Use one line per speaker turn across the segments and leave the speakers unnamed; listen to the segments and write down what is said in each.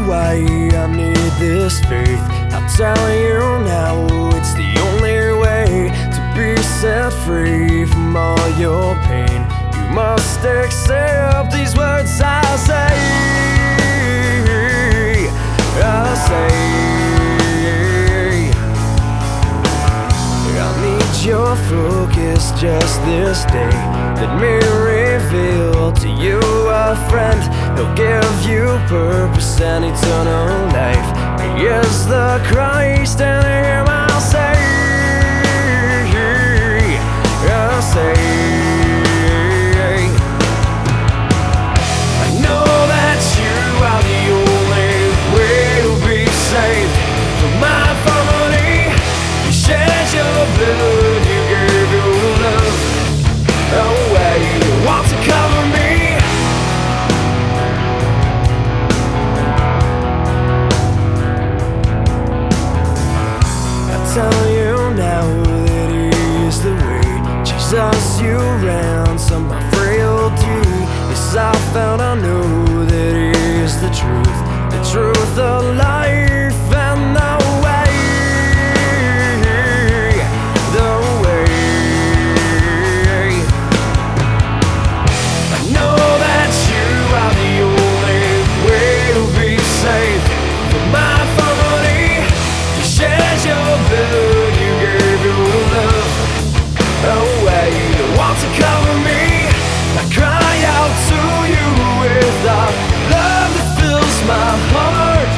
why I need this faith. I'll tell you now, it's the only way to be set free from all your pain. You must accept these words I'll say. I'll say, I need your focus just this day. Let me reveal to you a friend who'll give you purpose and eternal life. He is the Christ, and him I'll say, I'll say. I know that you are the only way to be saved. For my family, you shed your blood, you gave your love away. You want to cover me. I tell you now that He is the way. Jesus, you ransom my frailty. Yes, I found, I know that He is the truth, the life, and the way, the way. I know that you are the only way to be saved. For my family, you shed your blood, you gave your love away. You want to cover me. I cry out to you with a love that fills my heart.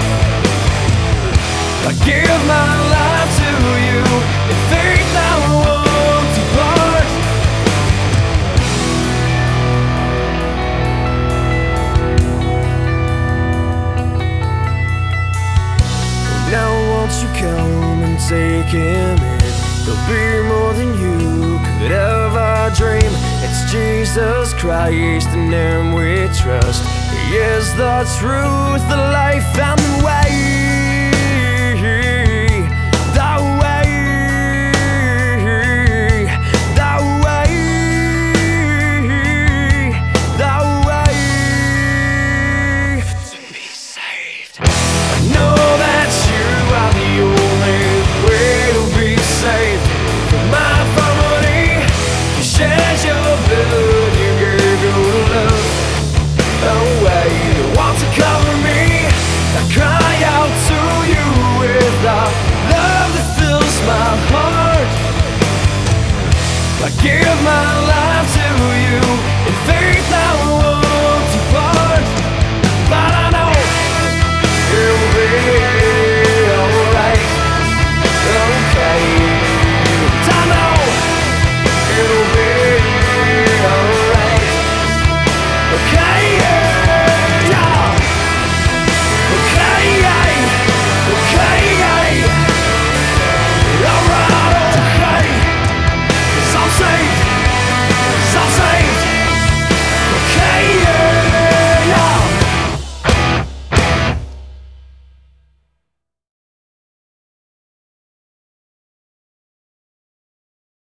I give my life to you in faith I won't depart. Now won't you come and take Him in? There'll be more than you could ever dream. It's Jesus Christ, in Him we trust. He is the truth, the life, and